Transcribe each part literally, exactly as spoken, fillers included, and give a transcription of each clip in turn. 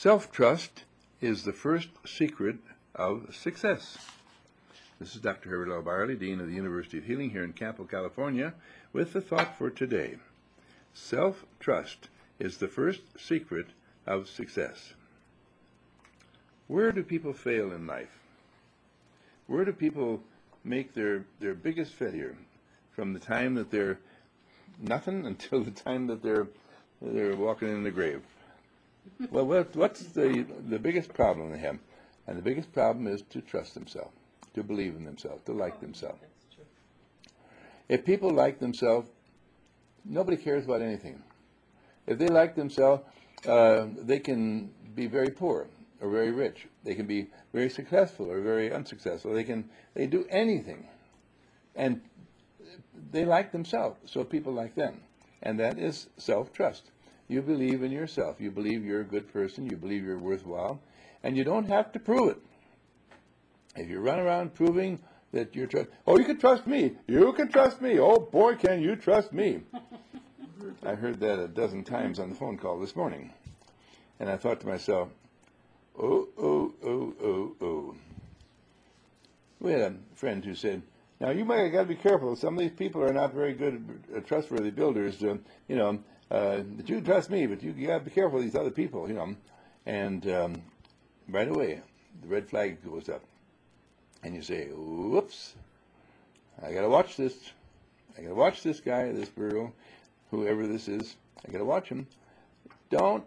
Self-trust is the first secret of success. This is Doctor Herbert L. Barley, Dean of the University of Healing here in Campo, California, with the thought for today. Self-trust is the first secret of success. Where do people fail in life? Where do people make their, their biggest failure? From the time that they're nothing until the time that they're, they're walking in the grave. Well, what, what's the, the biggest problem they have? And the biggest problem is to trust themselves, to believe in themselves, to like themselves. If people like themselves, nobody cares about anything. If they like themselves, uh, they can be very poor or very rich. They can be very successful or very unsuccessful. They can they do anything, and they like themselves. So people like them, and that is self-trust. You believe in yourself. You believe you're a good person. You believe you're worthwhile, and you don't have to prove it. If you run around proving that you're trust, oh, you can trust me. You can trust me. Oh boy, can you trust me? I heard that a dozen times on the phone call this morning, and I thought to myself, oh, oh, oh, oh, oh. We had a friend who said, now you might have got to be careful. Some of these people are not very good, uh, trustworthy builders. Uh, you know, uh, that you trust me, but you, you got to be careful of these other people. You know, and um, right away the red flag goes up, and you say, "Whoops! I got to watch this. I got to watch this guy, this girl, whoever this is. I got to watch him. Don't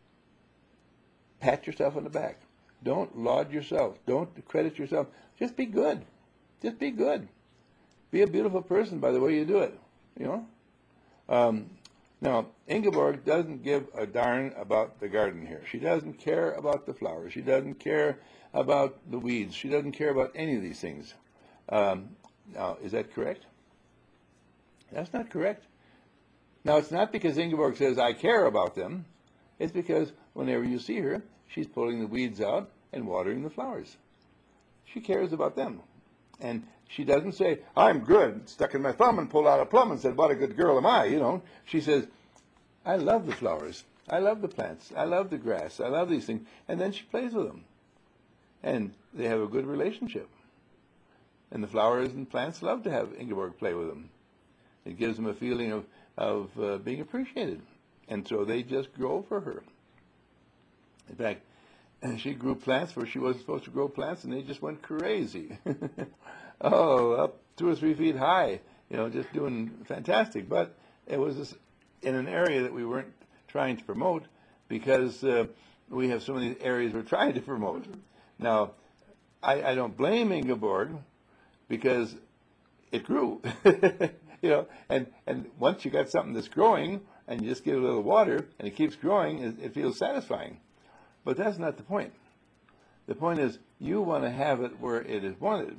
pat yourself on the back. Don't laud yourself. Don't credit yourself. Just be good. Just be good. Be a beautiful person by the way you do it. You know." Um, now, Ingeborg doesn't give a darn about the garden here. She doesn't care about the flowers. She doesn't care about the weeds. She doesn't care about any of these things. Um, now, is that correct? That's not correct. Now, it's not because Ingeborg says, I care about them. It's because whenever you see her, she's pulling the weeds out and watering the flowers. She cares about them. And she doesn't say, I'm good, stuck in my thumb and pulled out a plum and said, what a good girl am I, you know. She says, I love the flowers. I love the plants. I love the grass. I love these things. And then she plays with them. And they have a good relationship. And the flowers and plants love to have Ingeborg play with them. It gives them a feeling of, of uh, being appreciated. And so they just grow for her. In fact, she grew plants where she wasn't supposed to grow plants, and they just went crazy. Oh, up two or three feet high, you know, just doing fantastic. But it was this, in an area that we weren't trying to promote because uh, we have so many areas we're trying to promote. Now, I, I don't blame Ingeborg because it grew, you know, and, and once you got something that's growing and you just give it a little water and it keeps growing, it, it feels satisfying. But that's not the point. The point is you want to have it where it is wanted.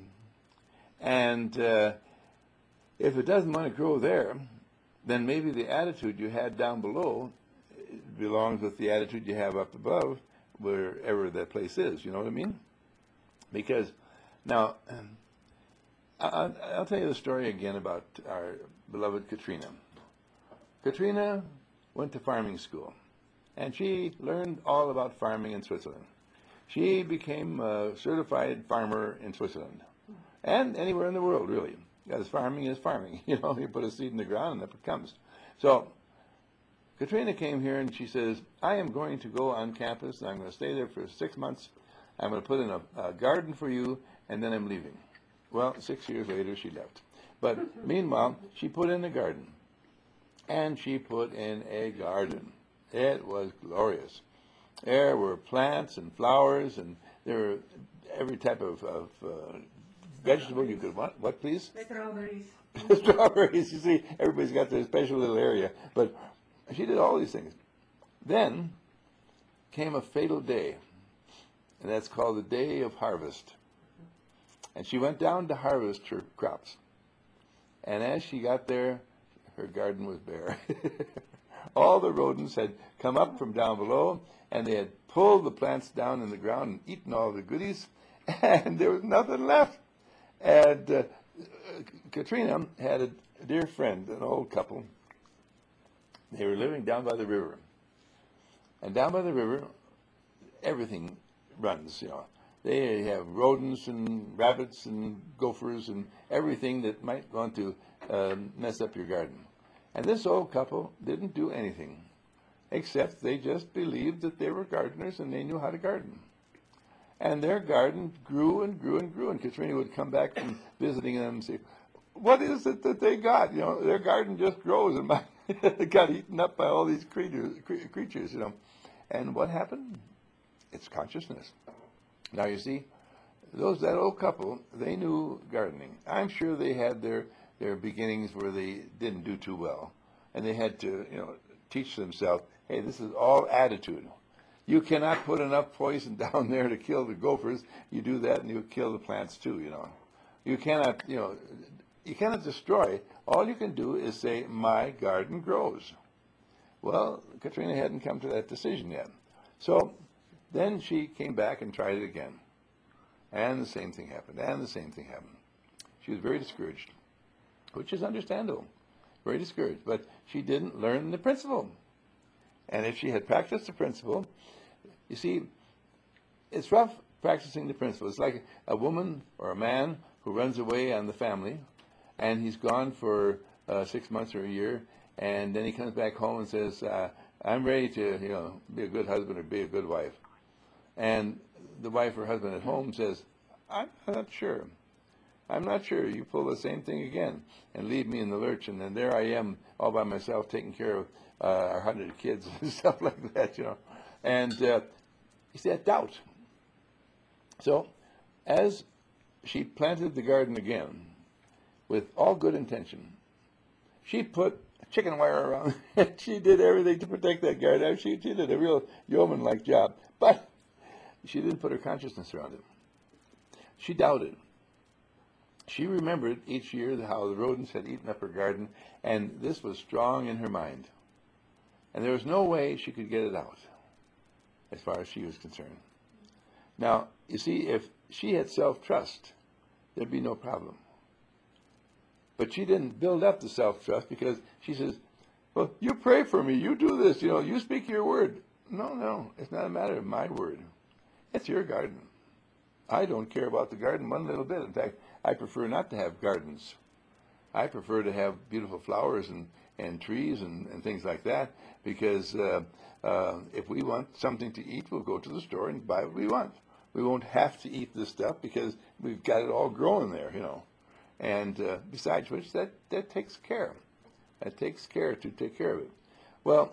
And uh, if it doesn't want to grow there, then maybe the attitude you had down below belongs with the attitude you have up above, wherever that place is. You know what I mean? Because now, I'll, I'll tell you the story again about our beloved Katrina. Katrina went to farming school, and she learned all about farming in Switzerland. She became a certified farmer in Switzerland, and anywhere in the world, really, because farming is farming. You know, you put a seed in the ground, and up it comes. So Katrina came here, and she says, I am going to go on campus, and I'm going to stay there for six months. I'm going to put in a, a garden for you, and then I'm leaving. Well, six years later, she left. But meanwhile, she put in a garden, and she put in a garden. It was glorious. There were plants and flowers, and there were every type of, of uh, vegetable you could want. What, please? Strawberries. Strawberries. You see, everybody's got their special little area. But she did all these things. Then came a fatal day, and that's called the day of harvest. And she went down to harvest her crops. And as she got there, her garden was bare. All the rodents had come up from down below, and they had pulled the plants down in the ground and eaten all the goodies, and there was nothing left. And uh, Katrina had a dear friend, an old couple. They were living down by the river. And down by the river, everything runs, you know. They have rodents and rabbits and gophers and everything that might want to uh, mess up your garden. And this old couple didn't do anything, except they just believed that they were gardeners and they knew how to garden. And their garden grew and grew and grew. And Katrina would come back from visiting them and say, what is it that they got? You know, their garden just grows, and mine got eaten up by all these creatures, creatures, you know. And what happened? It's consciousness. Now, you see, those that old couple, they knew gardening. I'm sure they had their, their beginnings where they didn't do too well. And they had to, you know, teach themselves, hey, this is all attitude. You cannot put enough poison down there to kill the gophers. You do that and you kill the plants too, you know. You cannot, you know, you cannot destroy. All you can do is say, my garden grows. Well, Katrina hadn't come to that decision yet. So then she came back and tried it again. And the same thing happened, and the same thing happened. She was very discouraged, which is understandable, very discouraged. But she didn't learn the principle. And if she had practiced the principle, you see, it's rough practicing the principle. It's like a woman or a man who runs away on the family, and he's gone for uh, six months or a year, and then he comes back home and says, uh, I'm ready to, you know, be a good husband or be a good wife. And the wife or husband at home says, I'm not sure. I'm not sure. You pull the same thing again and leave me in the lurch, and then there I am all by myself taking care of uh, our hundred kids and stuff like that, you know. And uh, you see that doubt. So as she planted the garden again with all good intention, she put chicken wire around it. She did everything to protect that garden. She, she did a real yeoman-like job. But she didn't put her consciousness around it. She doubted. She remembered each year how the rodents had eaten up her garden, and this was strong in her mind. And there was no way she could get it out, as far as she was concerned. Now, you see, if she had self-trust, there'd be no problem. But she didn't build up the self-trust because she says, well, you pray for me, you do this, you know, you speak your word. No, no, it's not a matter of my word. It's your garden. I don't care about the garden one little bit. In fact, I prefer not to have gardens. I prefer to have beautiful flowers and, and trees and, and things like that, because uh, uh, if we want something to eat, we'll go to the store and buy what we want. We won't have to eat this stuff because we've got it all growing there, you know. And uh, besides which, that, that takes care. That takes care to take care of it. Well,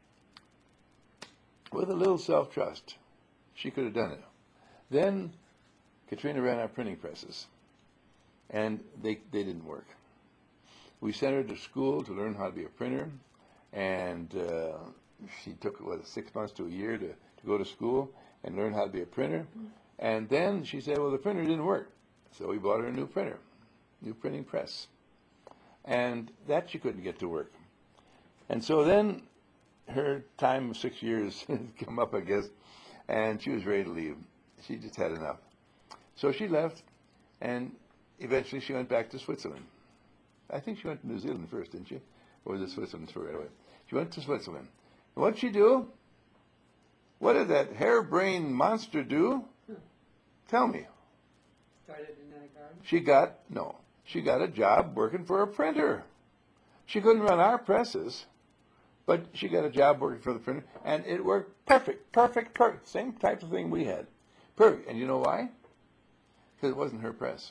with a little self-trust, she could have done it. Then Katrina ran our printing presses, and they, they didn't work. We sent her to school to learn how to be a printer, and uh, she took, what, six months to a year to, to go to school and learn how to be a printer. And then she said, well, the printer didn't work. So we bought her a new printer, new printing press. And that she couldn't get to work. And so then her time of six years had come up, I guess, and she was ready to leave. She just had enough. So she left, and eventually she went back to Switzerland. I think she went to New Zealand first, didn't she? Or was it Switzerland right away? She went to Switzerland. And what did she do? What did that harebrained monster do? Hmm. Tell me. Started another garden? She got, no, she got a job working for a printer. She couldn't run our presses, but she got a job working for the printer, and it worked perfect, perfect, perfect. Same type of thing we had. Perfect. And you know why? Because it wasn't her press.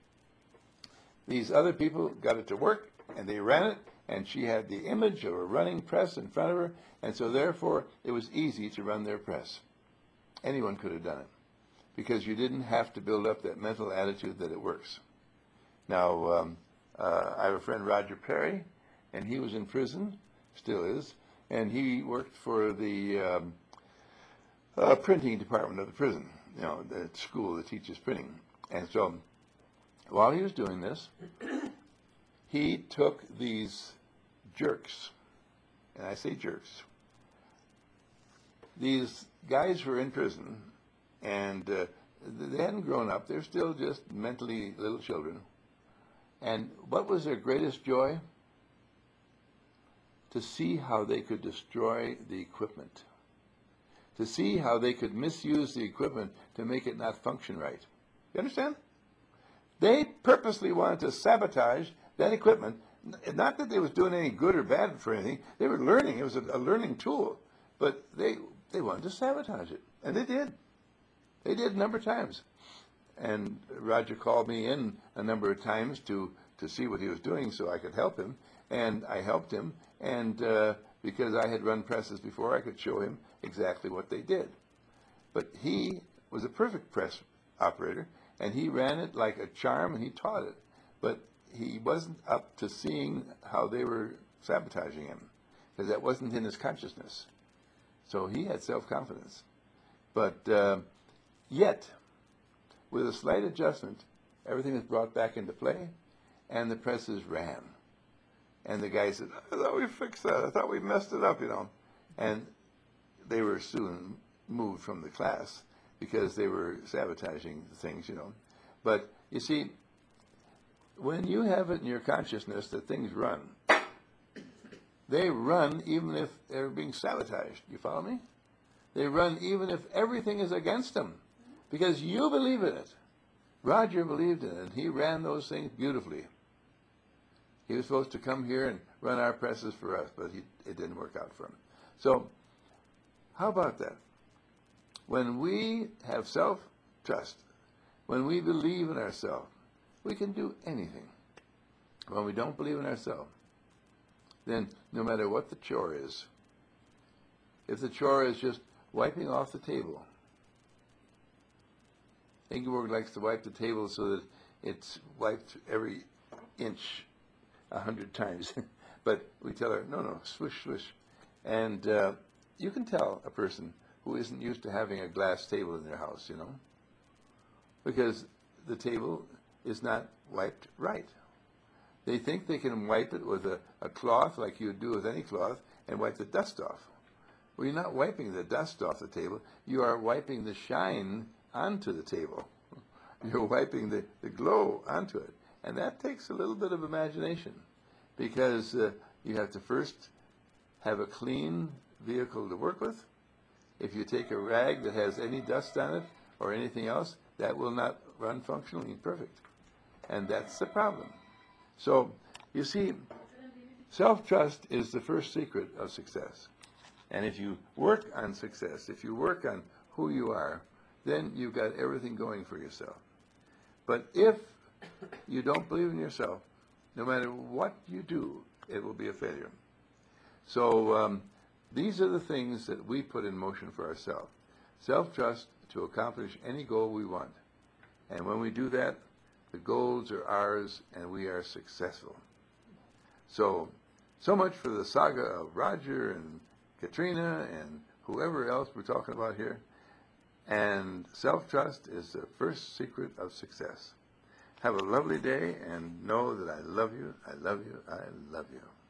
These other people got it to work, and they ran it, and she had the image of a running press in front of her, and so therefore it was easy to run their press. Anyone could have done it, because you didn't have to build up that mental attitude that it works. Now, um, uh, I have a friend, Roger Perry, and he was in prison, still is, and he worked for the um, uh, printing department of the prison, you know, the school that teaches printing. And so while he was doing this, he took these jerks, and I say jerks, these guys were in prison, and uh, they hadn't grown up. They're still just mentally little children. And what was their greatest joy? To see how they could destroy the equipment, to see how they could misuse the equipment to make it not function right. You understand? They purposely wanted to sabotage that equipment. Not that they was doing any good or bad for anything. They were learning. It was a, a learning tool. But they they wanted to sabotage it. And they did. They did a number of times. And Roger called me in a number of times to, to see what he was doing so I could help him. And I helped him. And uh, because I had run presses before, I could show him exactly what they did. But he was a perfect press operator, and he ran it like a charm, and he taught it. But he wasn't up to seeing how they were sabotaging him, because that wasn't in his consciousness. So he had self-confidence. But uh, yet, with a slight adjustment, everything was brought back into play, and the presses ran. And the guy said, I thought we fixed that. I thought we messed it up, you know. And they were soon moved from the class because they were sabotaging things, you know. But, you see, when you have it in your consciousness that things run, they run even if they're being sabotaged. You follow me? They run even if everything is against them because you believe in it. Roger believed in it, and he ran those things beautifully. He was supposed to come here and run our presses for us, but he, it didn't work out for him. So, how about that? When we have self-trust, when we believe in ourselves, we can do anything. When we don't believe in ourselves, then no matter what the chore is, if the chore is just wiping off the table, Ingeborg likes to wipe the table so that it's wiped every inch a hundred times. But we tell her, no, no, swish, swish. And uh, you can tell a person who isn't used to having a glass table in their house, you know, because the table is not wiped right. They think they can wipe it with a, a cloth like you would do with any cloth and wipe the dust off. Well, you're not wiping the dust off the table. You are wiping the shine onto the table. You're wiping the, the glow onto it. And that takes a little bit of imagination because uh, you have to first have a clean vehicle to work with. If you take a rag that has any dust on it or anything else, that will not run functionally perfect. And that's the problem. So, you see, self-trust is the first secret of success. And if you work on success, if you work on who you are, then you've got everything going for yourself. But if you don't believe in yourself, no matter what you do, it will be a failure. So um, these are the things that we put in motion for ourselves. Self-trust to accomplish any goal we want. And when we do that, the goals are ours and we are successful. So, so much for the saga of Roger and Katrina and whoever else we're talking about here. And self-trust is the first secret of success. Have a lovely day and know that I love you, I love you, I love you.